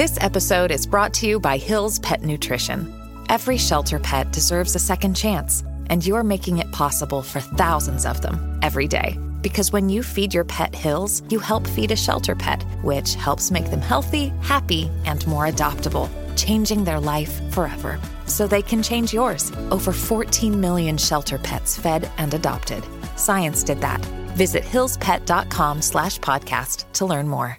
This episode is brought to you by Hill's Pet Nutrition. Every shelter pet deserves a second chance, and you're making it possible for thousands of them every day. Because when you feed your pet Hill's, you help feed a shelter pet, which helps make them healthy, happy, and more adoptable, changing their life forever. So they can change yours. Over 14 million shelter pets fed and adopted. Science did that. Visit hillspet.com/podcast to learn more.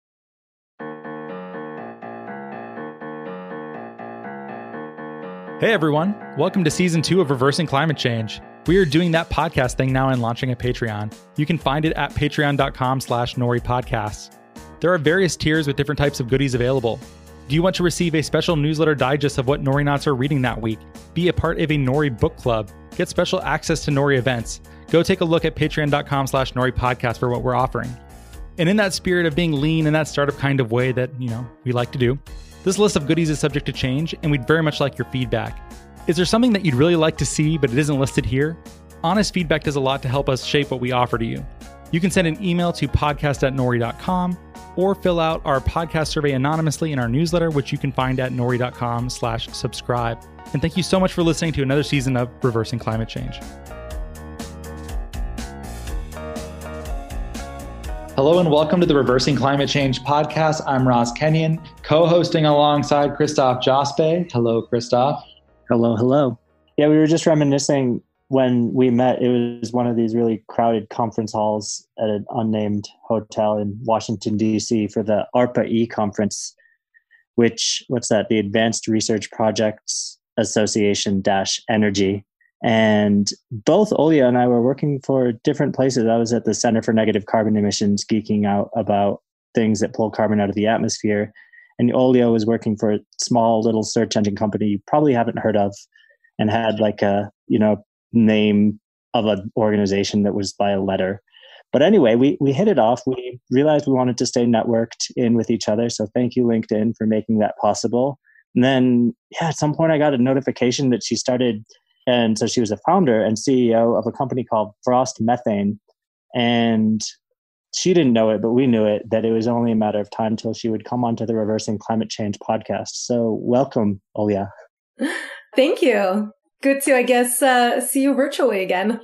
Hey everyone, welcome to Season 2 of Reversing Climate Change. We are doing that podcast thing now and launching a Patreon. You can find it at patreon.com/NoriPodcasts. There are various tiers with different types of goodies available. Do you want to receive a special newsletter digest of what Nori-Nauts are reading that week? Be a part of a Nori book club. Get special access to Nori events. Go take a look at patreon.com/NoriPodcast for what we're offering. And in that spirit of being lean in that startup kind of way that, we like to do, this list of goodies is subject to change, and we'd very much like your feedback. Is there something that you'd really like to see, but it isn't listed here? Honest feedback does a lot to help us shape what we offer to you. You can send an email to podcast@nori.com or fill out our podcast survey anonymously in our newsletter, which you can find at nori.com/subscribe. And thank you so much for listening to another season of Reversing Climate Change. Hello and welcome to the Reversing Climate Change podcast. I'm Ross Kenyon, co-hosting alongside Christoph Jospe. Hello, Christoph. Hello, hello. Yeah, we were just reminiscing when we met. It was one of these really crowded conference halls at an unnamed hotel in Washington, D.C. for the ARPA-E conference, what's that? The Advanced Research Projects Association-Energy. And both Olya and I were working for different places. I was at the Center for Negative Carbon Emissions, geeking out about things that pull carbon out of the atmosphere. And Olya was working for a small little search engine company you probably haven't heard of, and had like a, name of an organization that was by a letter. But anyway, we hit it off. We realized we wanted to stay networked in with each other. So thank you, LinkedIn, for making that possible. And then, at some point I got a notification that she started. And so she was a founder and CEO of a company called Frost Methane. And she didn't know it, but we knew it, that it was only a matter of time till she would come onto the Reversing Climate Change podcast. So welcome, Olya. Thank you. Good to, I guess, see you virtually again.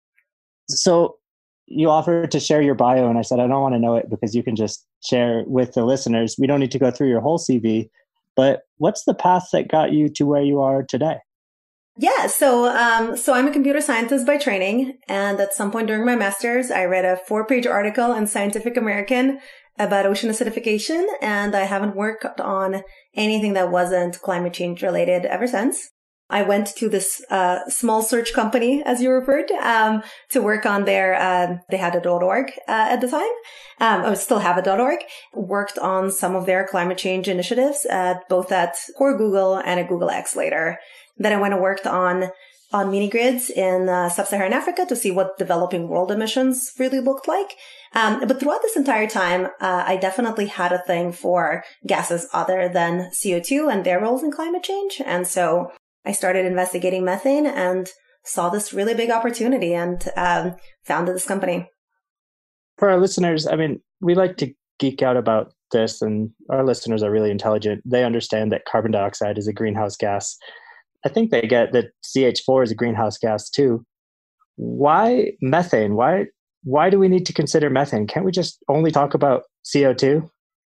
So you offered to share your bio, and I said, I don't want to know it because you can just share with the listeners. We don't need to go through your whole CV, but what's the path that got you to where you are today? Yeah, so I'm a computer scientist by training, and at some point during my master's, I read a 4-page article in Scientific American about ocean acidification, and I haven't worked on anything that wasn't climate change related ever since. I went to this small search company, as you referred, to work on their, they had a .org at the time, or still have a .org, worked on some of their climate change initiatives, both at core Google and at Google X later. Then I went and worked on mini grids in sub-Saharan Africa to see what developing world emissions really looked like. But throughout this entire time, I definitely had a thing for gases other than CO2 and their roles in climate change. And so I started investigating methane and saw this really big opportunity and founded this company. For our listeners, we like to geek out about this, and our listeners are really intelligent. They understand that carbon dioxide is a greenhouse gas. I think they get that CH4 is a greenhouse gas too. Why methane? Why do we need to consider methane? Can't we just only talk about CO2?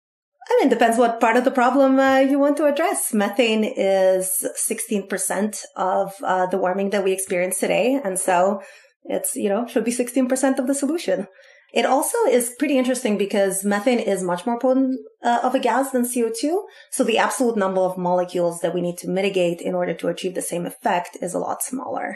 It depends what part of the problem you want to address. Methane is 16% of the warming that we experience today. And so it's, should be 16% of the solution. It also is pretty interesting because methane is much more potent of a gas than CO2. So the absolute number of molecules that we need to mitigate in order to achieve the same effect is a lot smaller.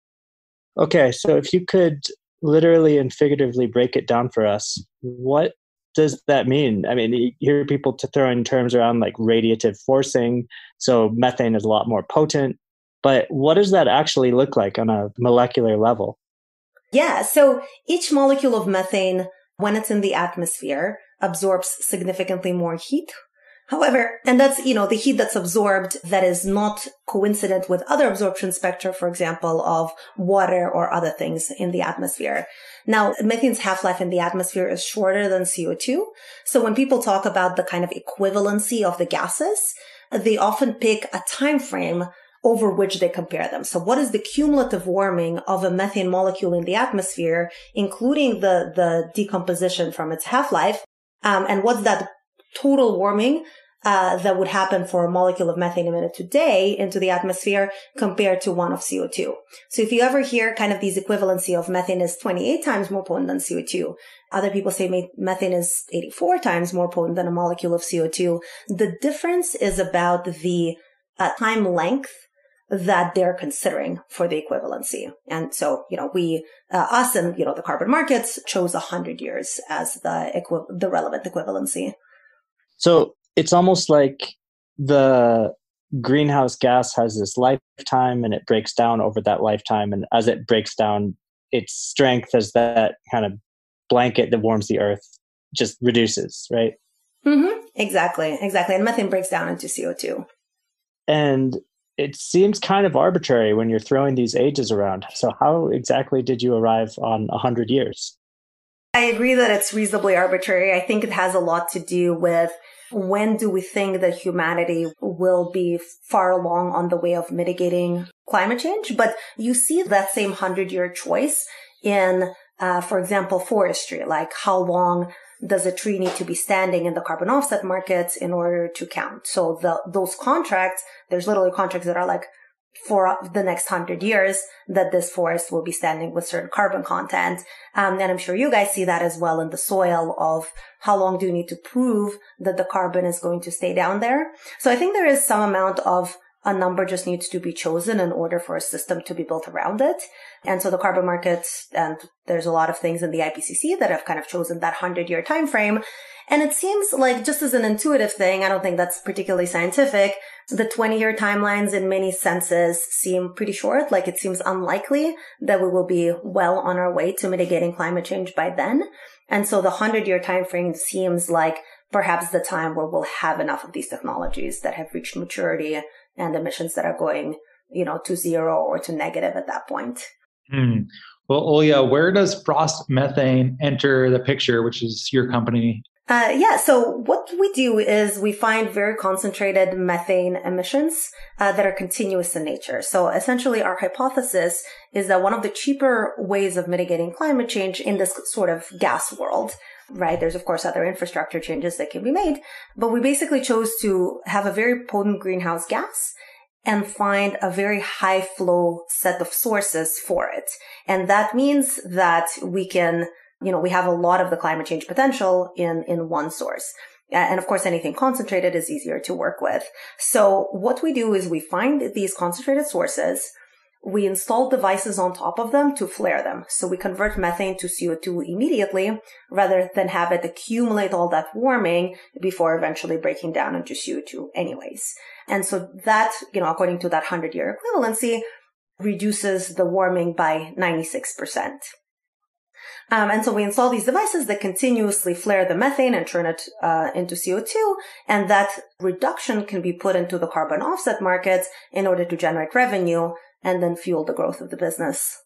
Okay, so if you could literally and figuratively break it down for us, what does that mean? You hear people throwing terms around like radiative forcing. So methane is a lot more potent. But what does that actually look like on a molecular level? Yeah, so each molecule of methane, when it's in the atmosphere, absorbs significantly more heat. However, and that's, the heat that's absorbed that is not coincident with other absorption spectra, for example, of water or other things in the atmosphere. Now, methane's half-life in the atmosphere is shorter than CO2. So when people talk about the kind of equivalency of the gases, they often pick a time frame over which they compare them. So what is the cumulative warming of a methane molecule in the atmosphere, including the decomposition from its half-life? And what's that total warming that would happen for a molecule of methane emitted today into the atmosphere compared to one of CO2. So if you ever hear kind of these equivalency of methane is 28 times more potent than CO2, other people say methane is 84 times more potent than a molecule of CO2. The difference is about the time length that they're considering for the equivalency. And so, us and, the carbon markets chose 100 years as the relevant equivalency. So it's almost like the greenhouse gas has this lifetime and it breaks down over that lifetime. And as it breaks down, its strength as that kind of blanket that warms the earth just reduces, right? Mm-hmm. Exactly. And methane breaks down into CO2. And it seems kind of arbitrary when you're throwing these ages around. So how exactly did you arrive on 100 years? I agree that it's reasonably arbitrary. I think it has a lot to do with when do we think that humanity will be far along on the way of mitigating climate change? But you see that same 100-year choice in, for example, forestry, like how long does a tree need to be standing in the carbon offset markets in order to count? So those contracts, there's literally contracts that are like for the next 100 years that this forest will be standing with certain carbon content. And I'm sure you guys see that as well in the soil of how long do you need to prove that the carbon is going to stay down there. So I think there is some amount of a number just needs to be chosen in order for a system to be built around it. And so the carbon markets, and there's a lot of things in the IPCC that have kind of chosen that 100-year time frame. And it seems like just as an intuitive thing, I don't think that's particularly scientific, the 20-year timelines in many senses seem pretty short. Like it seems unlikely that we will be well on our way to mitigating climate change by then. And so the 100-year time frame seems like perhaps the time where we'll have enough of these technologies that have reached maturity and emissions that are going, to zero or to negative at that point. Well, Olya, where does Frost Methane enter the picture, which is your company? So what we do is we find very concentrated methane emissions that are continuous in nature. So essentially our hypothesis is that one of the cheaper ways of mitigating climate change in this sort of gas world, right? There's of course other infrastructure changes that can be made, but we basically chose to have a very potent greenhouse gas and find a very high flow set of sources for it. And that means that we can we have a lot of the climate change potential in one source. And of course, anything concentrated is easier to work with. So what we do is we find these concentrated sources, we install devices on top of them to flare them. So we convert methane to CO2 immediately rather than have it accumulate all that warming before eventually breaking down into CO2 anyways. And so that, according to that 100-year equivalency, reduces the warming by 96%. And so we install these devices that continuously flare the methane and turn it into CO2. And that reduction can be put into the carbon offset markets in order to generate revenue and then fuel the growth of the business.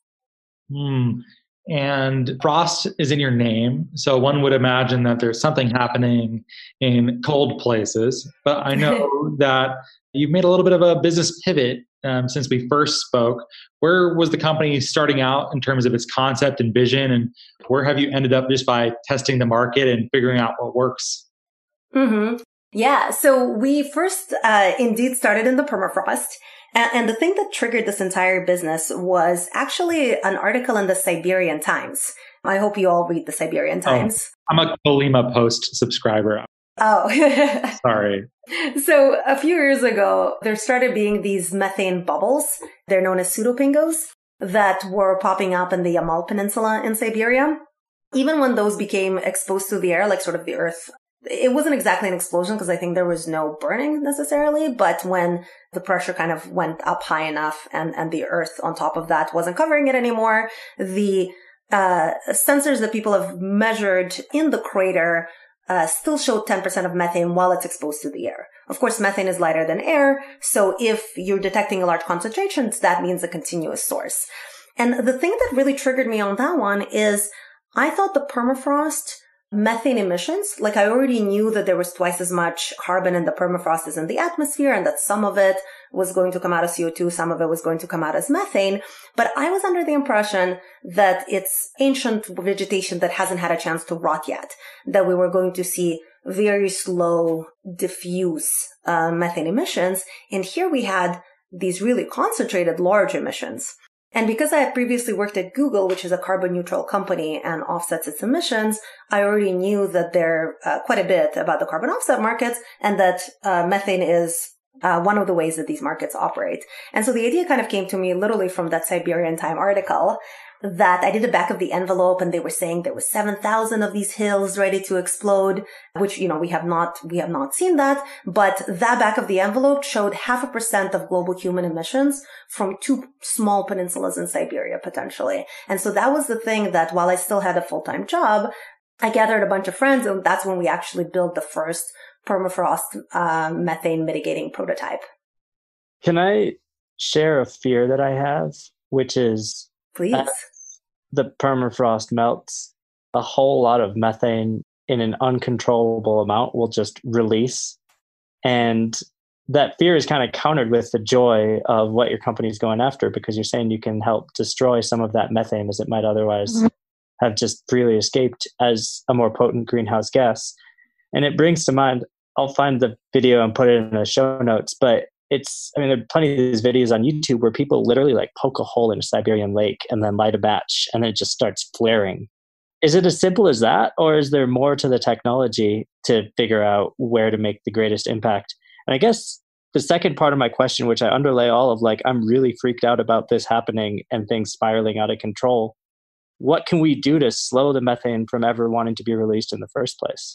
And Frost is in your name. So one would imagine that there's something happening in cold places. But I know that you've made a little bit of a business pivot since we first spoke. Where was the company starting out in terms of its concept and vision? And where have you ended up just by testing the market and figuring out what works? Mm-hmm. Yeah. So we first indeed started in the permafrost. And the thing that triggered this entire business was actually an article in the Siberian Times. I hope you all read the Siberian Times. I'm a Colima Post subscriber. Oh, sorry. So a few years ago, there started being these methane bubbles. They're known as pseudopingos that were popping up in the Yamal Peninsula in Siberia. Even when those became exposed to the air, like sort of the earth, it wasn't exactly an explosion because I think there was no burning necessarily, but when the pressure kind of went up high enough and the earth on top of that wasn't covering it anymore, the sensors that people have measured in the crater still showed 10% of methane while it's exposed to the air. Of course, methane is lighter than air. So if you're detecting a large concentrations, that means a continuous source. And the thing that really triggered me on that one is I thought the permafrost methane emissions, like I already knew that there was twice as much carbon in the permafrost as in the atmosphere, and that some of it was going to come out as CO2, some of it was going to come out as methane. But I was under the impression that it's ancient vegetation that hasn't had a chance to rot yet, that we were going to see very slow, diffuse methane emissions. And here we had these really concentrated, large emissions. And because I had previously worked at Google, which is a carbon neutral company and offsets its emissions, I already knew that there quite a bit about the carbon offset markets, and that methane is one of the ways that these markets operate. And so the idea kind of came to me literally from that Siberian Time article that I did a back of the envelope, and they were saying there was 7,000 of these hills ready to explode, which, we have not seen that. But that back of the envelope showed 0.5% of global human emissions from 2 small peninsulas in Siberia, potentially. And so that was the thing that while I still had a full-time job, I gathered a bunch of friends, and that's when we actually built the first permafrost methane mitigating prototype. Can I share a fear that I have, which is, please, the permafrost melts, a whole lot of methane in an uncontrollable amount will just release. And that fear is kind of countered with the joy of what your company is going after, because you're saying you can help destroy some of that methane as it might otherwise have just freely escaped as a more potent greenhouse gas. And it brings to mind, I'll find the video and put it in the show notes, but there are plenty of these videos on YouTube where people literally like poke a hole in a Siberian lake and then light a match and it just starts flaring. Is it as simple as that? Or is there more to the technology to figure out where to make the greatest impact? And I guess the second part of my question, which I underlay all of, like, I'm really freaked out about this happening and things spiraling out of control. What can we do to slow the methane from ever wanting to be released in the first place?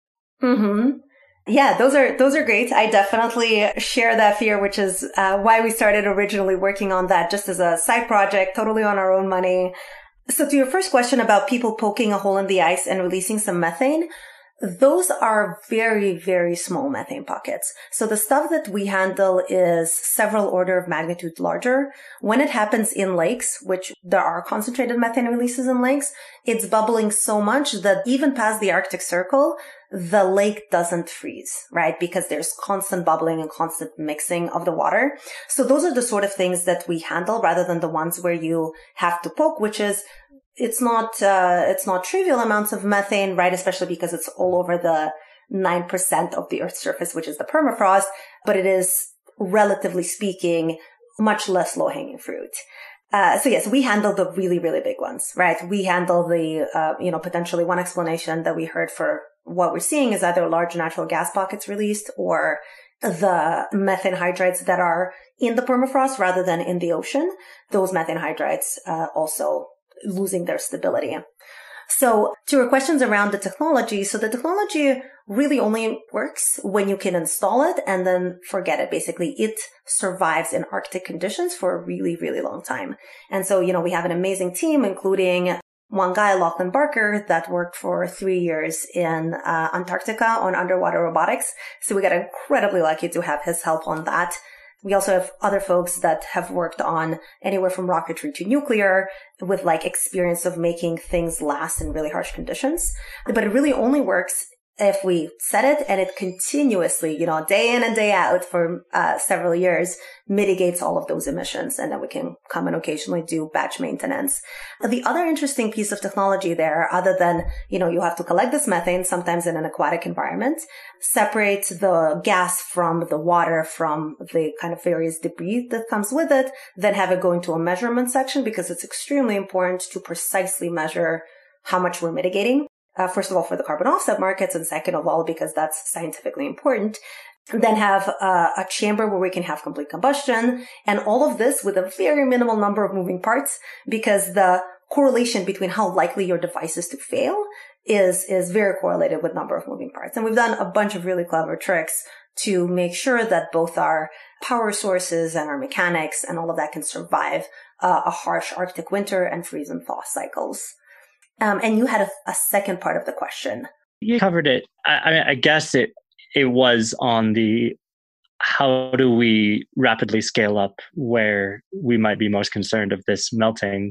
Mm-hmm. Yeah, those are great. I definitely share that fear, which is why we started originally working on that just as a side project, totally on our own money. So to your first question about people poking a hole in the ice and releasing some methane, those are very, very small methane pockets. So the stuff that we handle is several order of magnitude larger. When it happens in lakes, which there are concentrated methane releases in lakes, it's bubbling so much that even past the Arctic Circle, the lake doesn't freeze, right? Because there's constant bubbling and constant mixing of the water. So those are the sort of things that we handle rather than the ones where you have to poke, which is it's not trivial amounts of methane, right? Especially because it's all over the 9% of the Earth's surface, which is the permafrost, but it is, relatively speaking, much less low-hanging fruit. So yes, we handle the really, really big ones, right? We handle the, potentially one explanation that we heard for what we're seeing is either large natural gas pockets released or the methane hydrides that are in the permafrost rather than in the ocean. Those methane hydrides, also losing their stability. So to your questions around the technology, so the technology really only works when you can install it and then forget it. Basically, it survives in Arctic conditions for a really, really long time. And so, we have an amazing team, including one guy, Lachlan Barker, that worked for 3 years in Antarctica on underwater robotics. So we got incredibly lucky to have his help on that. We also have other folks that have worked on anywhere from rocketry to nuclear with experience of making things last in really harsh conditions. But it really only works if we set it and it continuously, day in and day out for several years, mitigates all of those emissions. And then we can come and occasionally do batch maintenance. The other interesting piece of technology there, other than, you have to collect this methane, sometimes in an aquatic environment, separate the gas from the water, from the kind of various debris that comes with it, then have it go into a measurement section, because it's extremely important to precisely measure how much we're mitigating. First of all, for the carbon offset markets, and second of all, because that's scientifically important. Then have a chamber where we can have complete combustion, and all of this with a very minimal number of moving parts, because the correlation between how likely your device is to fail is very correlated with number of moving parts. And we've done a bunch of really clever tricks to make sure that both our power sources and our mechanics and all of that can survive a harsh Arctic winter and freeze and thaw cycles. And you had a second part of the question. You covered it. I guess it was on the how do we rapidly scale up where we might be most concerned of this melting.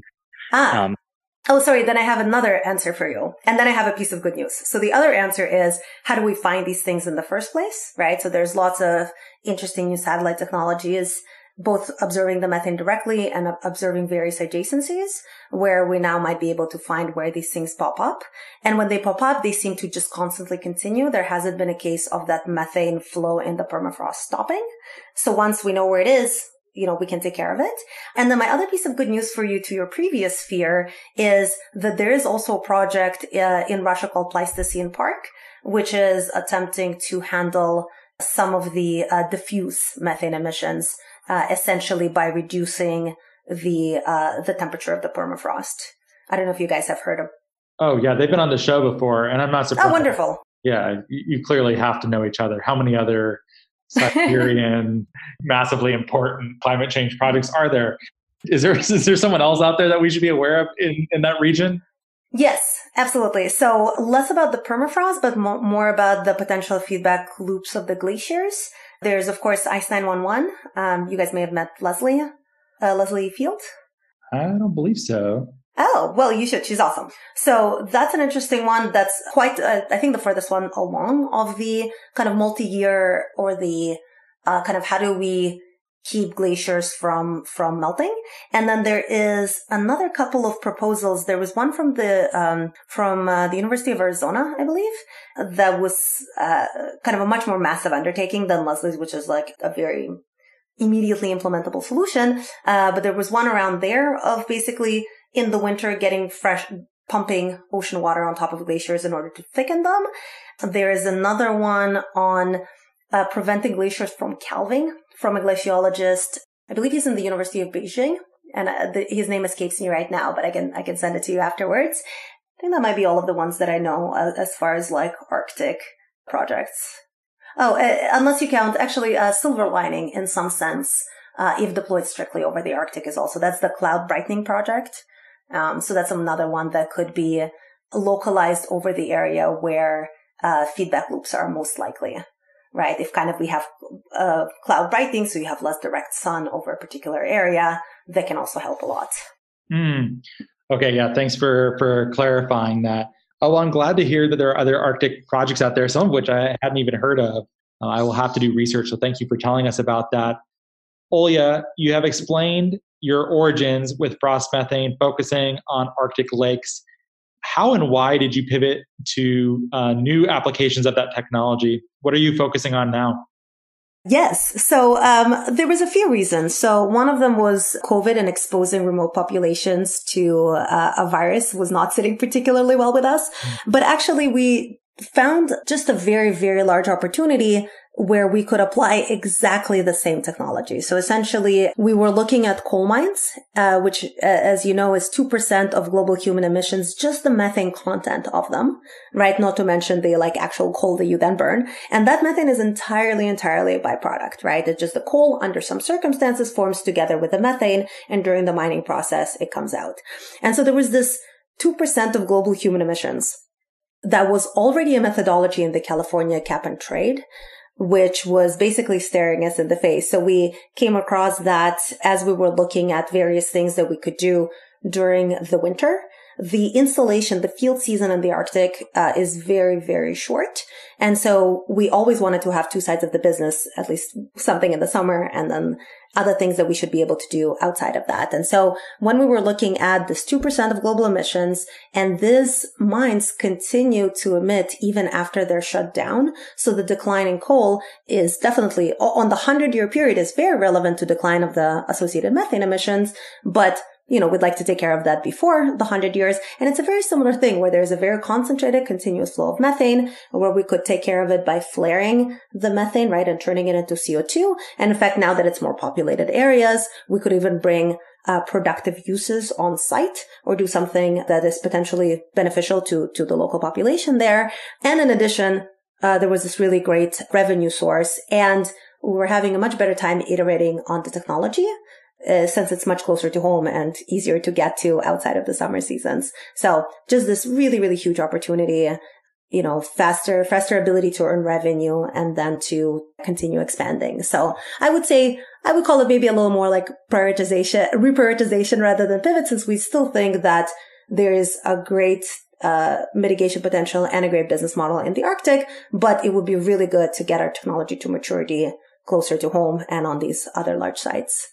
Oh, sorry. Then I have another answer for you. And then I have a piece of good news. So the other answer is, how do we find these things in the first place, right? So there's lots of interesting new satellite technologies, both observing the methane directly and observing various adjacencies where we now might be able to find where these things pop up. And when they pop up, they seem to just constantly continue. There hasn't been a case of that methane flow in the permafrost stopping. So once we know where it is, we can take care of it. And then my other piece of good news for you to your previous fear is that there is also a project in Russia called Pleistocene Park, which is attempting to handle some of the diffuse methane emissions, essentially by reducing the temperature of the permafrost. I don't know if you guys have heard of. Oh yeah, they've been on the show before, and I'm not surprised. Oh, wonderful. Yeah, you clearly have to know each other. How many other Siberian, massively important climate change projects are there? Is there someone else out there that we should be aware of in that region? Yes, absolutely. So less about the permafrost, but more about the potential feedback loops of the glaciers. There's, of course, Ice 911. You guys may have met Leslie Field. I don't believe so. Oh, well, you should. She's awesome. So that's an interesting one. That's quite, I think, the furthest one along of the kind of multi-year or the kind of how do we keep glaciers from melting. And then there is another couple of proposals. There was one from the University of Arizona, I believe, that was kind of a much more massive undertaking than Leslie's, which is like a very immediately implementable solution. But there was one around there of basically in the winter getting fresh, pumping ocean water on top of glaciers in order to thicken them. There is another one on preventing glaciers from calving from a glaciologist. I believe he's in the University of Beijing, and his name escapes me right now, but I can send it to you afterwards. I think that might be all of the ones that I know as far as like Arctic projects. Oh, unless you count actually Silver Lining in some sense, if deployed strictly over the Arctic is also, that's the Cloud Brightening Project. So that's another one that could be localized over the area where feedback loops are most likely, right? If kind of we have cloud brightening, so you have less direct sun over a particular area, that can also help a lot. Okay, yeah, thanks for clarifying that. Oh, well, I'm glad to hear that there are other Arctic projects out there, some of which I hadn't even heard of. I will have to do research, so thank you for telling us about that. Olya, you have explained your origins with frost methane, focusing on Arctic lakes. How and why did you pivot to new applications of that technology? What are you focusing on now? Yes. So there was a few reasons. So one of them was COVID and exposing remote populations to a virus was not sitting particularly well with us. But actually, we found just a very, very large opportunity where we could apply exactly the same technology. So essentially, we were looking at coal mines, which, as you know, is 2% of global human emissions, just the methane content of them, right? Not to mention the like actual coal that you then burn. And that methane is entirely a byproduct, right? It's just the coal under some circumstances forms together with the methane. And during the mining process, it comes out. And so there was this 2% of global human emissions that was already a methodology in the California cap and trade, which was basically staring us in the face. So we came across that as we were looking at various things that we could do during the winter. The installation, the field season in the Arctic is very, very short. And so we always wanted to have two sides of the business, at least something in the summer and then other things that we should be able to do outside of that. And so when we were looking at this 2% of global emissions, and these mines continue to emit even after they're shut down. So the decline in coal is definitely on the 100-year period is very relevant to decline of the associated methane emissions. But we'd like to take care of that before the 100 years. And it's a very similar thing where there's a very concentrated continuous flow of methane where we could take care of it by flaring the methane, right? And turning it into CO2. And in fact, now that it's more populated areas, we could even bring productive uses on site or do something that is potentially beneficial to the local population there. And in addition, there was this really great revenue source and we were having a much better time iterating on the technology. Since it's much closer to home and easier to get to outside of the summer seasons. So just this really, really huge opportunity faster ability to earn revenue and then to continue expanding. So I would call it maybe a little more like reprioritization rather than pivot, since we still think that there is a great mitigation potential and a great business model in the Arctic, but it would be really good to get our technology to maturity closer to home and on these other large sites.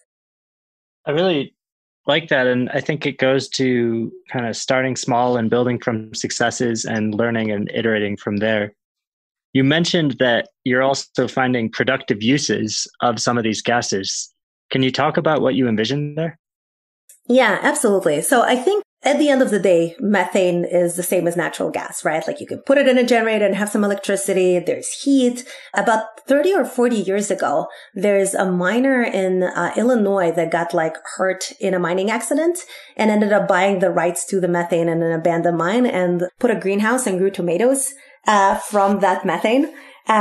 I really like that. And I think it goes to kind of starting small and building from successes and learning and iterating from there. You mentioned that you're also finding productive uses of some of these gases. Can you talk about what you envision there? Yeah, absolutely. So I think at the end of the day, methane is the same as natural gas, right? Like you can put it in a generator and have some electricity. There's heat. About 30 or 40 years ago, there's a miner in Illinois that got hurt in a mining accident and ended up buying the rights to the methane in an abandoned mine and put a greenhouse and grew tomatoes from that methane.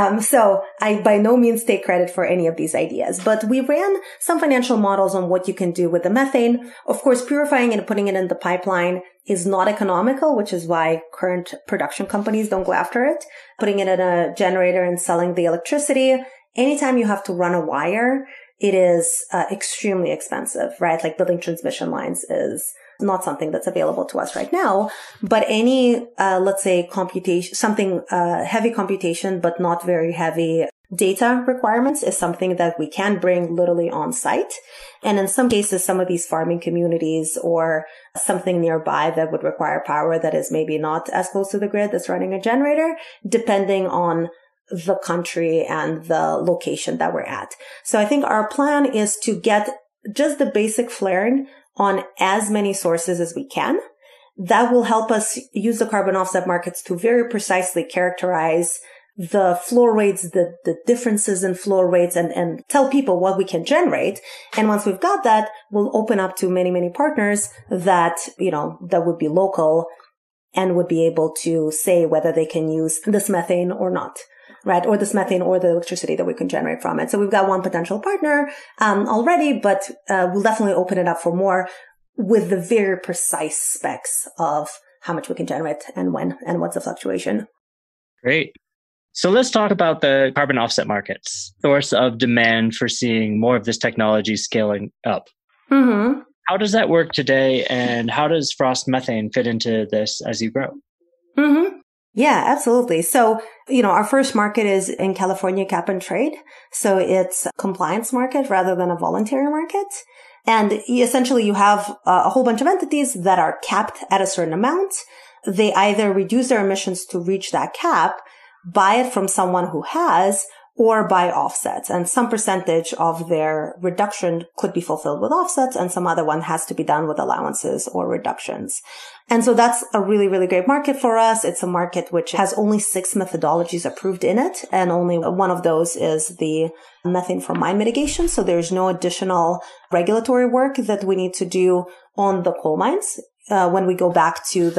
So I by no means take credit for any of these ideas, but we ran some financial models on what you can do with the methane. Of course, purifying and putting it in the pipeline is not economical, which is why current production companies don't go after it. Putting it in a generator and selling the electricity, anytime you have to run a wire, it is extremely expensive, right? Like building transmission lines is not something that's available to us right now, but any, let's say computation, something, heavy computation, but not very heavy data requirements is something that we can bring literally on site. And in some cases, some of these farming communities or something nearby that would require power that is maybe not as close to the grid that's running a generator, depending on the country and the location that we're at. So I think our plan is to get just the basic flaring on as many sources as we can. That will help us use the carbon offset markets to very precisely characterize the flow rates, the differences in flow rates and tell people what we can generate. And once we've got that, we'll open up to many, many partners that, that would be local and would be able to say whether they can use this methane or not. Right. Or this methane or the electricity that we can generate from it. So we've got one potential partner, already, but, we'll definitely open it up for more with the very precise specs of how much we can generate and when and what's the fluctuation. Great. So let's talk about the carbon offset markets, source of demand for seeing more of this technology scaling up. Mm-hmm. How does that work today? And how does Frost Methane fit into this as you grow? Mm-hmm. Yeah, absolutely. So, our first market is in California cap and trade. So it's a compliance market rather than a voluntary market. And essentially you have a whole bunch of entities that are capped at a certain amount. They either reduce their emissions to reach that cap, buy it from someone who has, or buy offsets. And some percentage of their reduction could be fulfilled with offsets, and some other one has to be done with allowances or reductions. And so that's a really, really great market for us. It's a market which has only 6 methodologies approved in it, and only one of those is the methane from mine mitigation. So there's no additional regulatory work that we need to do on the coal mines. When we go back to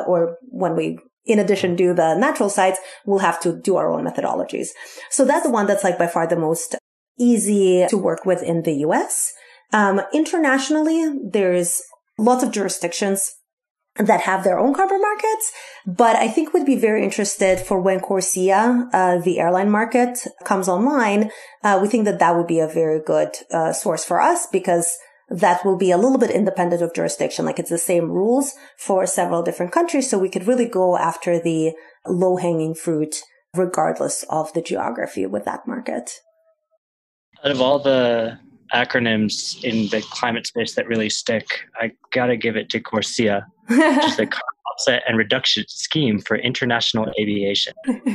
when we in addition do the natural sites, we'll have to do our own methodologies. So that's the one that's by far the most easy to work with in the US. Internationally, there's lots of jurisdictions that have their own carbon markets, but I think we'd be very interested for when CORSIA, the airline market, comes online. We think that would be a very good source for us because that will be a little bit independent of jurisdiction. It's the same rules for several different countries. So we could really go after the low-hanging fruit regardless of the geography with that market. Out of all the acronyms in the climate space that really stick, I got to give it to CORSIA, which is the Carbon Offset and Reduction Scheme for International Aviation.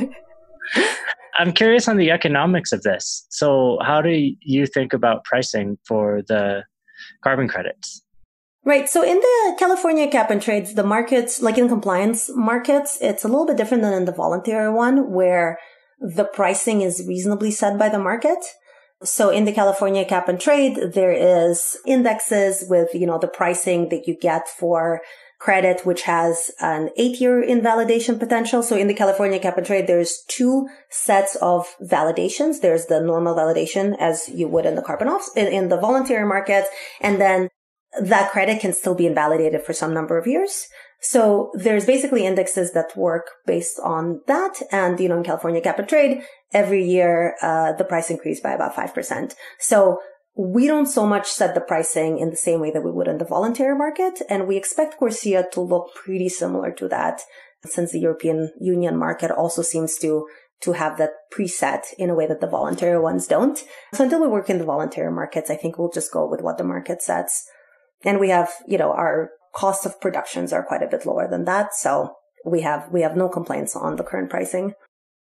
I'm curious on the economics of this. So how do you think about pricing for the carbon credits? Right. So in the California cap and trades, the markets, in compliance markets, it's a little bit different than in the voluntary one where the pricing is reasonably set by the market. So in the California cap and trade, there is indexes with, the pricing that you get for credit, which has an 8-year invalidation potential. So in the California cap and trade, there's 2 sets of validations. There's the normal validation as you would in the carbon in the voluntary markets. And then that credit can still be invalidated for some number of years. So there's basically indexes that work based on that. And, in California cap and trade, every year, the price increased by about 5%. So we don't so much set the pricing in the same way that we would in the voluntary market. And we expect CORSIA to look pretty similar to that, since the European Union market also seems to have that preset in a way that the voluntary ones don't. So until we work in the voluntary markets, I think we'll just go with what the market sets. And we have, our cost of productions are quite a bit lower than that. So we have no complaints on the current pricing.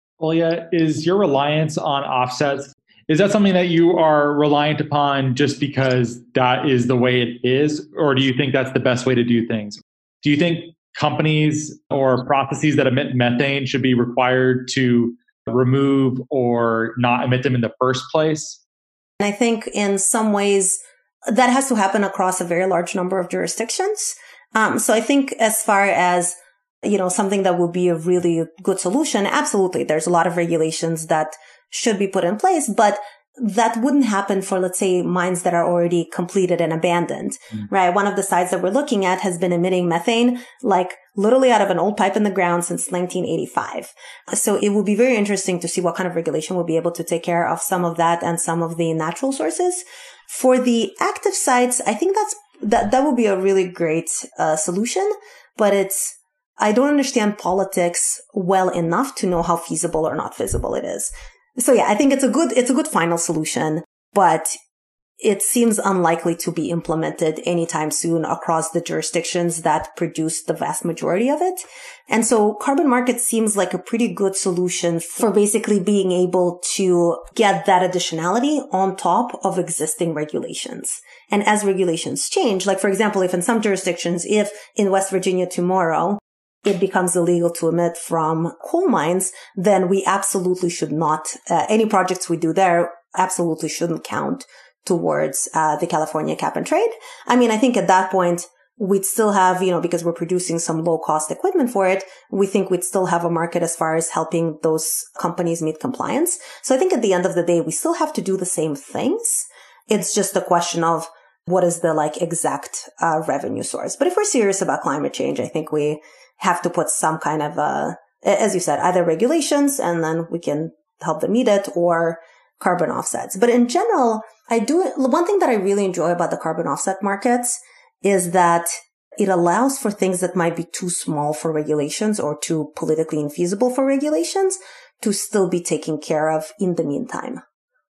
Olya, is your reliance on offsets, is that something that you are reliant upon just because that is the way it is? Or do you think that's the best way to do things? Do you think companies or processes that emit methane should be required to remove or not emit them in the first place? And I think in some ways that has to happen across a very large number of jurisdictions. So I think as far as, something that would be a really good solution, absolutely. There's a lot of regulations that should be put in place, but that wouldn't happen for, let's say, mines that are already completed and abandoned, right? One of the sites that we're looking at has been emitting methane, like literally out of an old pipe in the ground since 1985. So it will be very interesting to see what kind of regulation will be able to take care of some of that and some of the natural sources. For the active sites, I think that would be a really great solution, but I don't understand politics well enough to know how feasible or not feasible it is. So yeah, I think it's a good final solution, but it seems unlikely to be implemented anytime soon across the jurisdictions that produce the vast majority of it. And so carbon market seems like a pretty good solution for basically being able to get that additionality on top of existing regulations. And as regulations change, like for example, if in some jurisdictions, if in West Virginia tomorrow, it becomes illegal to emit from coal mines, then we absolutely should not, any projects we do there absolutely shouldn't count towards the California cap and trade. I mean, I think at that point, we'd still have, because we're producing some low cost equipment for it, we think we'd still have a market as far as helping those companies meet compliance. So I think at the end of the day, we still have to do the same things. It's just a question of what is the exact revenue source. But if we're serious about climate change, I think we have to put some kind of, as you said, either regulations and then we can help them meet it, or carbon offsets. But in general, one thing that I really enjoy about the carbon offset markets is that it allows for things that might be too small for regulations or too politically infeasible for regulations to still be taken care of in the meantime.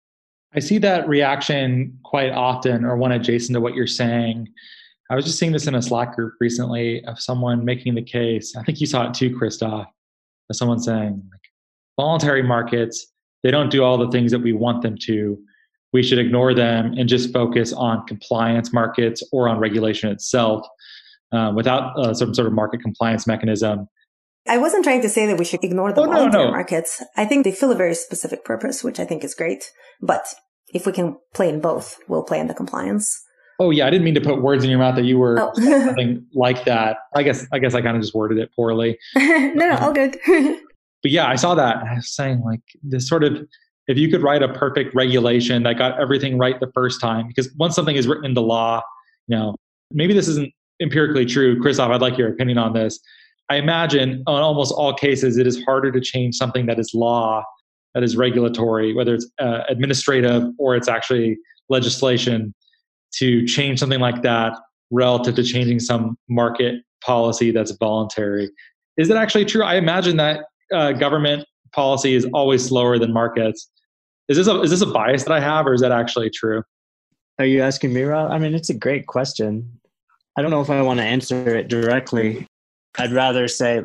I see that reaction quite often, or one adjacent to what you're saying. I was just seeing this in a Slack group recently of someone making the case. I think you saw it too, Christoph, of someone saying voluntary markets, they don't do all the things that we want them to. We should ignore them and just focus on compliance markets or on regulation itself without some sort of market compliance mechanism. I wasn't trying to say that we should ignore the voluntary markets. I think they fill a very specific purpose, which I think is great. But if we can play in both, we'll play in the compliance. Oh yeah, I didn't mean to put words in your mouth that you were something like that. I guess I kind of just worded it poorly. No, all good. But yeah, I saw that. I was saying this sort of, if you could write a perfect regulation that got everything right the first time, because once something is written into law, maybe this isn't empirically true. Christoph, I'd like your opinion on this. I imagine in almost all cases, it is harder to change something that is law, that is regulatory, whether it's administrative or it's actually legislation, to change something like that relative to changing some market policy that's voluntary. Is it actually true? I imagine that government policy is always slower than markets. Is this a bias that I have, or is that actually true? Are you asking me, Rob? I mean, it's a great question. I don't know if I want to answer it directly. I'd rather say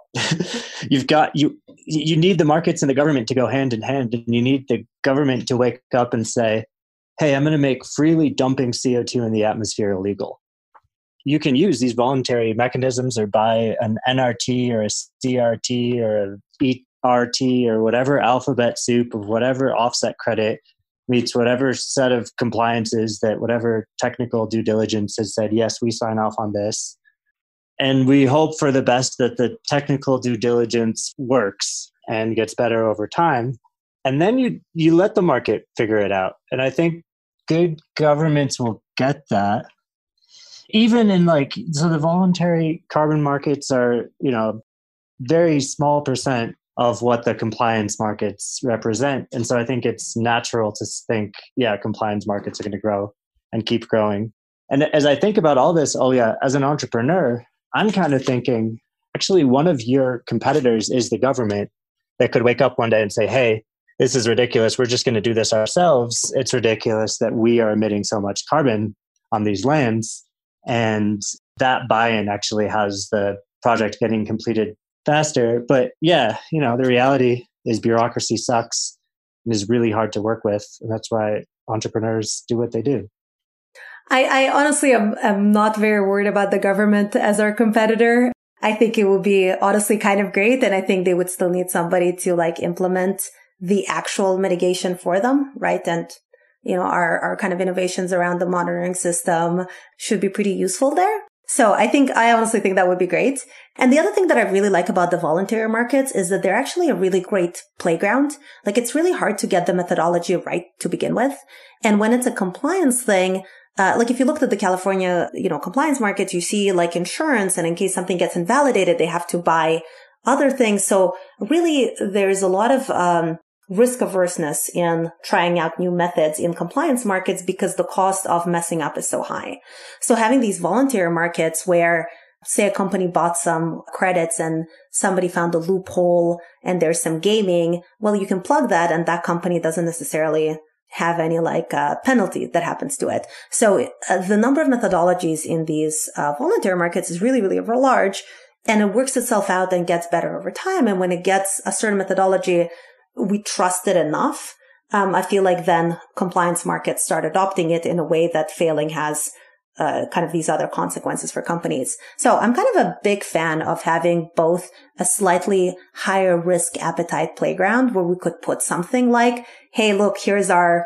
you need the markets and the government to go hand in hand, and you need the government to wake up and say, hey, I'm going to make freely dumping CO2 in the atmosphere illegal. You can use these voluntary mechanisms or buy an NRT or a CRT or an ERT or whatever alphabet soup of whatever offset credit meets whatever set of compliances that whatever technical due diligence has said, yes, we sign off on this. And we hope for the best that the technical due diligence works and gets better over time. And then you let the market figure it out. And I think good governments will get that. even in so the voluntary carbon markets are, very small percent of what the compliance markets represent. And so I think it's natural to think, compliance markets are going to grow and keep growing. And as I think about all this, as an entrepreneur, I'm kind of thinking, actually, one of your competitors is the government that could wake up one day and say, hey, this is ridiculous. We're just going to do this ourselves. It's ridiculous that we are emitting so much carbon on these lands. And that buy-in actually has the project getting completed faster. But the reality is bureaucracy sucks and is really hard to work with. And that's why entrepreneurs do what they do. I honestly am not very worried about the government as our competitor. I think it would be honestly kind of great. And I think they would still need somebody to implement the actual mitigation for them, right? And, our kind of innovations around the monitoring system should be pretty useful there. So I honestly think that would be great. And the other thing that I really like about the voluntary markets is that they're actually a really great playground. It's really hard to get the methodology right to begin with. And when it's a compliance thing, if you looked at the California, compliance markets, you see insurance, and in case something gets invalidated, they have to buy other things. So really there's a lot of, risk averseness in trying out new methods in compliance markets because the cost of messing up is so high. So having these voluntary markets where, say, a company bought some credits and somebody found a loophole and there's some gaming, well, you can plug that and that company doesn't necessarily have any penalty that happens to it. So the number of methodologies in these voluntary markets is really, really large, and it works itself out and gets better over time. And when it gets a certain methodology, we trust it enough. I feel like then compliance markets start adopting it in a way that failing has kind of these other consequences for companies. So I'm kind of a big fan of having both a slightly higher risk appetite playground where we could put something like, hey, look, here's our,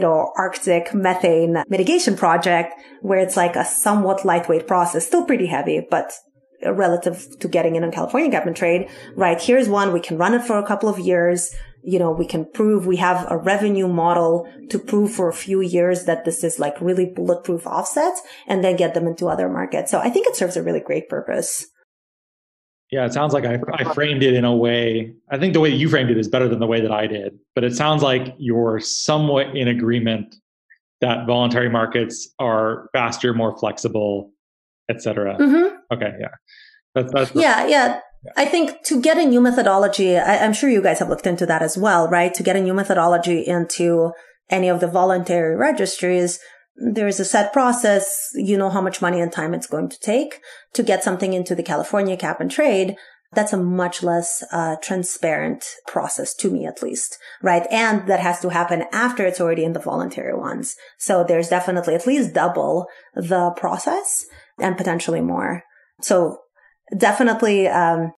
Arctic methane mitigation project, where it's a somewhat lightweight process, still pretty heavy, but relative to getting in on California cap and trade, right? Here's one. We can run it for a couple of years. We can prove we have a revenue model to prove for a few years that this is really bulletproof offsets, and then get them into other markets. So I think it serves a really great purpose. Yeah, it sounds like I framed it in a way. I think the way you framed it is better than the way that I did, but it sounds like you're somewhat in agreement that voluntary markets are faster, more flexible, et cetera. Mm-hmm. Okay. Yeah. That's yeah. I think to get a new methodology, I'm sure you guys have looked into that as well, right? To get a new methodology into any of the voluntary registries, there is a set process. You know how much money and time it's going to take to get something into the California cap and trade. That's a much less transparent process, to me at least, right? And that has to happen after it's already in the voluntary ones. So there's definitely at least double the process and potentially more. So definitely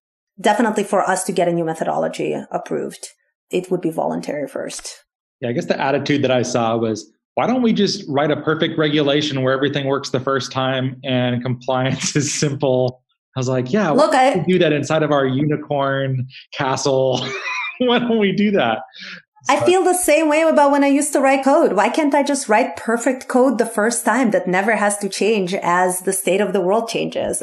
for us to get a new methodology approved, it would be voluntary first. Yeah, I guess the attitude that I saw was, why don't we just write a perfect regulation where everything works the first time and compliance is simple? I was like, yeah, look, I do that inside of our unicorn castle. Why don't we do that? I feel the same way about when I used to write code. Why can't I just write perfect code the first time that never has to change as the state of the world changes?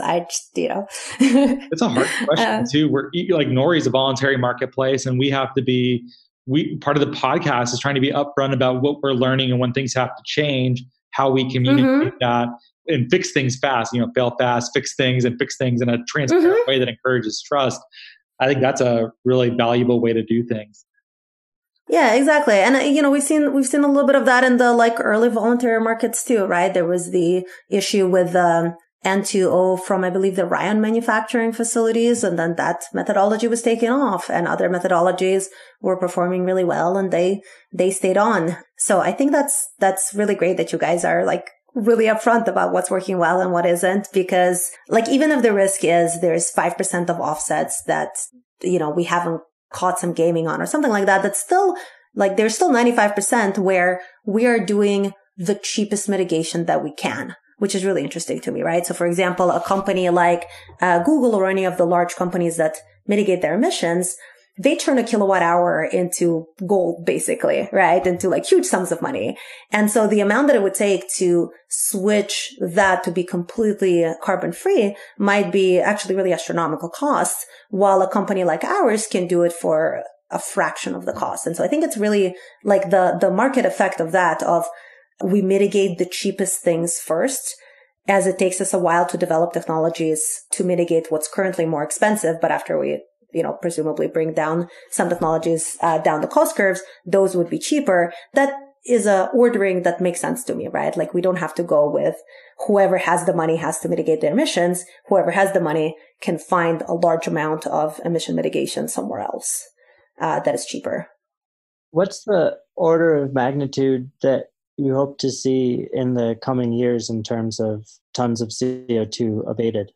It's a hard question too. We're Nori is a voluntary marketplace, and we have to be, part of the podcast is trying to be upfront about what we're learning and when things have to change, how we communicate that and fix things fast, fail fast, fix things in a transparent way that encourages trust. I think that's a really valuable way to do things. Yeah, exactly. And, we've seen a little bit of that in the early voluntary markets too, right? There was the issue with N2O from, I believe, the Ryan manufacturing facilities. And then that methodology was taken off and other methodologies were performing really well and they stayed on. So I think that's really great that you guys are really upfront about what's working well and what isn't, because even if the risk is there's 5% of offsets that, we haven't caught some gaming on or something like that, that's still there's still 95% where we are doing the cheapest mitigation that we can, which is really interesting to me, right? So for example, a company like Google or any of the large companies that mitigate their emissions, they turn a kilowatt hour into gold, basically, right? Into like huge sums of money. And so the amount that it would take to switch that to be completely carbon free might be actually really astronomical costs, while a company like ours can do it for a fraction of the cost. And so I think it's really like the market effect of that, of we mitigate the cheapest things first, as it takes us a while to develop technologies to mitigate what's currently more expensive. But after we, presumably bring down some technologies down the cost curves, those would be cheaper. That is a ordering that makes sense to me, right? Like we don't have to go with whoever has the money has to mitigate their emissions. Whoever has the money can find a large amount of emission mitigation somewhere else that is cheaper. What's the order of magnitude that you hope to see in the coming years in terms of tons of CO2 abated?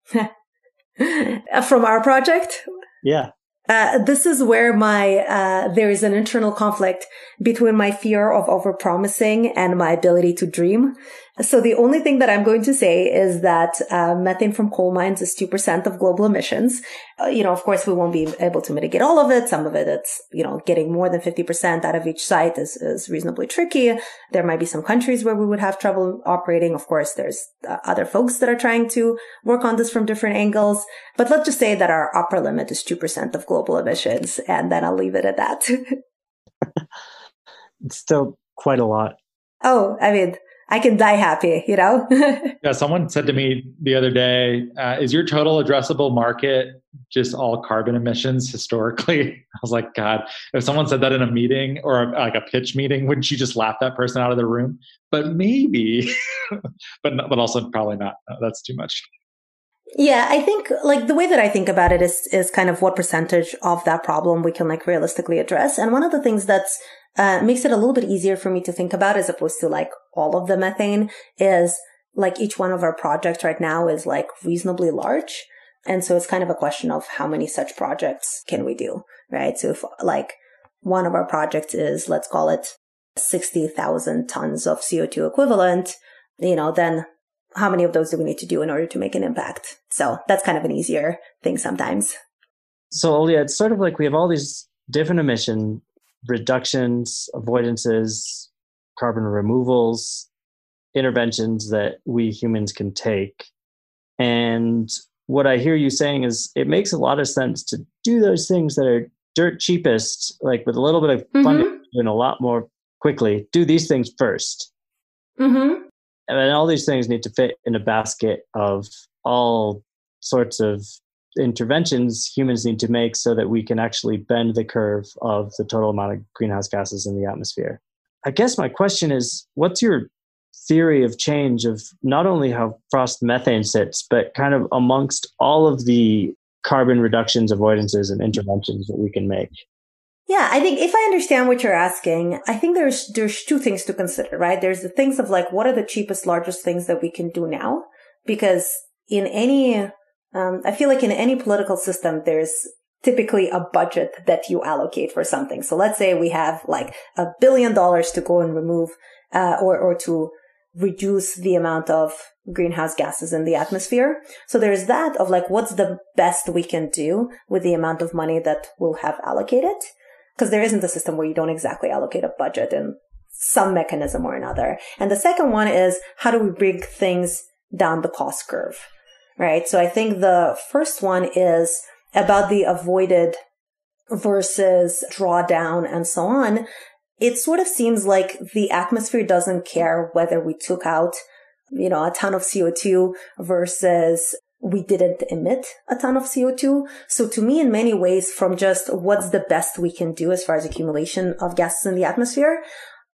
From our project? Yeah. This is where there is an internal conflict between my fear of overpromising and my ability to dream. So the only thing that I'm going to say is that methane from coal mines is 2% of global emissions. Of course, we won't be able to mitigate all of it. Some of it, it's, getting more than 50% out of each site is reasonably tricky. There might be some countries where we would have trouble operating. Of course, there's other folks that are trying to work on this from different angles. But let's just say that our upper limit is 2% of global emissions, and then I'll leave it at that. It's still quite a lot. Oh, I mean, I can die happy, Yeah, someone said to me the other day, is your total addressable market just all carbon emissions historically? I was like, God, if someone said that in a meeting or like a pitch meeting, wouldn't you just laugh that person out of the room? But maybe, but also probably not. No, that's too much. Yeah, I think like the way that I think about it is kind of what percentage of that problem we can like realistically address. And one of the things that's makes it a little bit easier for me to think about, as opposed to like all of the methane, is like each one of our projects right now is like reasonably large. And so it's kind of a question of how many such projects can we do, right? So if like one of our projects is, let's call it 60,000 tons of CO2 equivalent, then how many of those do we need to do in order to make an impact? So that's kind of an easier thing sometimes. So Olya, it's sort of like we have all these different emission reductions, avoidances, carbon removals, interventions that we humans can take. And what I hear you saying is it makes a lot of sense to do those things that are dirt cheapest, like with a little bit of funding and a lot more quickly. Do these things first. Mm-hmm. And then all these things need to fit in a basket of all sorts of interventions humans need to make so that we can actually bend the curve of the total amount of greenhouse gases in the atmosphere. I guess my question is, what's your theory of change of not only how frost methane sits, but kind of amongst all of the carbon reductions, avoidances, and interventions that we can make? Yeah, I think if I understand what you're asking, I think there's two things to consider, right? There's the things of like, what are the cheapest, largest things that we can do now? Because in any, I feel like in any political system, there's typically a budget that you allocate for something. So let's say we have like $1 billion to go and remove, or to reduce the amount of greenhouse gases in the atmosphere. So there's that of like, what's the best we can do with the amount of money that we'll have allocated? Because there isn't a system where you don't exactly allocate a budget in some mechanism or another. And the second one is, how do we bring things down the cost curve, right? So I think the first one is about the avoided versus drawdown and so on. It sort of seems like the atmosphere doesn't care whether we took out, a ton of CO2 versus we didn't emit a ton of CO2. So to me, in many ways, from just what's the best we can do as far as accumulation of gases in the atmosphere,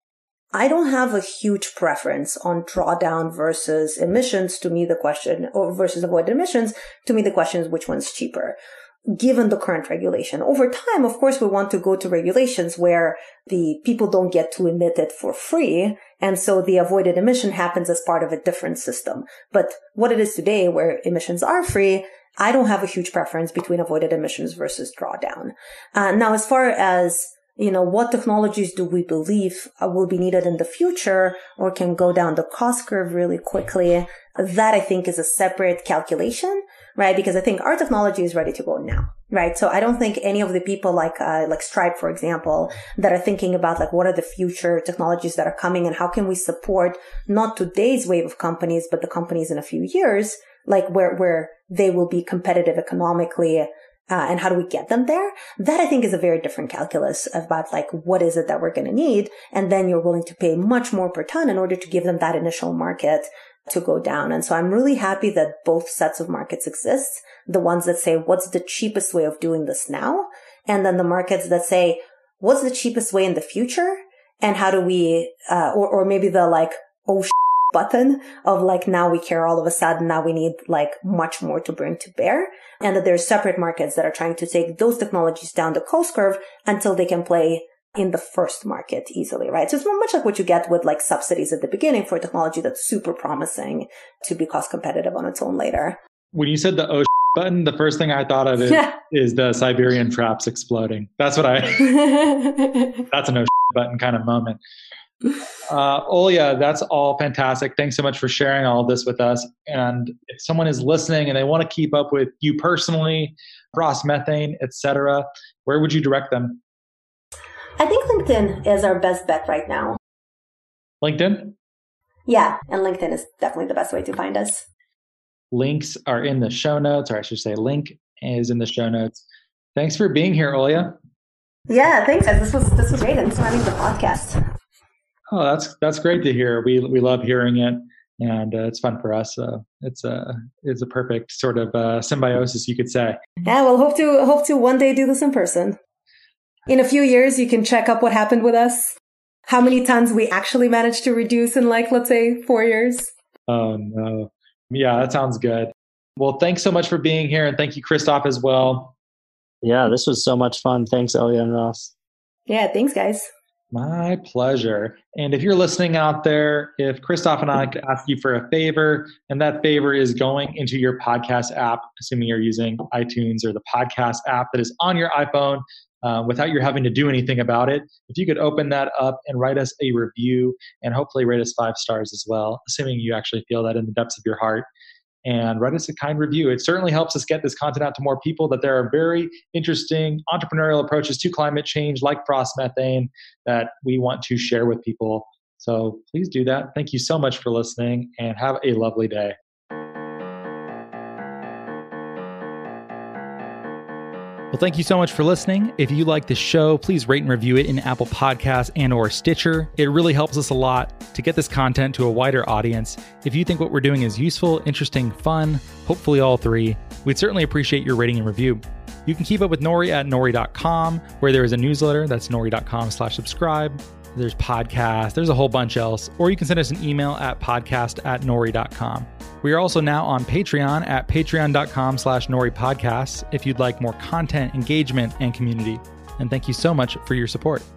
I don't have a huge preference on drawdown versus emissions. To me, the question, or versus avoided emissions, to me, the question is which one's cheaper, given the current regulation. Over time, of course, we want to go to regulations where the people don't get to emit it for free. And so the avoided emission happens as part of a different system. But what it is today, where emissions are free, I don't have a huge preference between avoided emissions versus drawdown. Now, as far as, what technologies do we believe will be needed in the future or can go down the cost curve really quickly? That I think is a separate calculation, right? Because I think our technology is ready to go now, right? So I don't think any of the people like Stripe, for example, that are thinking about like, what are the future technologies that are coming and how can we support not today's wave of companies, but the companies in a few years, like where they will be competitive economically, and how do we get them there? That I think is a very different calculus about like, what is it that we're going to need? And then you're willing to pay much more per ton in order to give them that initial market to go down. And so I'm really happy that both sets of markets exist. The ones that say, what's the cheapest way of doing this now? And then the markets that say, what's the cheapest way in the future? And how do we, or maybe the like, oh, button of like, now we care all of a sudden, now we need like much more to bring to bear. And that there's separate markets that are trying to take those technologies down the cost curve until they can play in the first market easily, right? So it's much like what you get with like subsidies at the beginning for technology that's super promising to be cost competitive on its own later. When you said the button, the first thing I thought of is the Siberian traps exploding. That's what that's an button kind of moment. Olya, that's all fantastic. Thanks so much for sharing all of this with us. And if someone is listening and they want to keep up with you personally, Frost Methane, etc., where would you direct them? I think LinkedIn is our best bet right now. LinkedIn? Yeah, and LinkedIn is definitely the best way to find us. Links are in the show notes, or I should say link is in the show notes. Thanks for being here, Olya. Yeah, thanks, guys. This was great. And it's running the podcast. Oh, that's great to hear. We love hearing it, and it's fun for us. It's a perfect sort of symbiosis, you could say. Yeah, we'll hope to one day do this in person. In a few years, you can check up what happened with us, how many tons we actually managed to reduce in like, let's say, 4 years. Oh no, yeah, that sounds good. Well, thanks so much for being here, and thank you, Christoph, as well. Yeah, this was so much fun. Thanks, Olya and Ross. Yeah, thanks, guys. My pleasure. And if you're listening out there, if Christoph and I could ask you for a favor, and that favor is going into your podcast app, assuming you're using iTunes or the podcast app that is on your iPhone, without you having to do anything about it, if you could open that up and write us a review and hopefully rate us 5 stars as well, assuming you actually feel that in the depths of your heart, and write us a kind review. It certainly helps us get this content out to more people, that there are very interesting entrepreneurial approaches to climate change like Frost Methane that we want to share with people. So please do that. Thank you so much for listening, and have a lovely day. Well, thank you so much for listening. If you like the show, please rate and review it in Apple Podcasts and or Stitcher. It really helps us a lot to get this content to a wider audience. If you think what we're doing is useful, interesting, fun, hopefully all 3, we'd certainly appreciate your rating and review. You can keep up with Nori at nori.com, where there is a newsletter. That's nori.com/subscribe. There's podcasts, there's a whole bunch else. Or you can send us an email at podcast@nori.com. We are also now on Patreon at patreon.com/NoriPodcasts if you'd like more content, engagement, and community. And thank you so much for your support.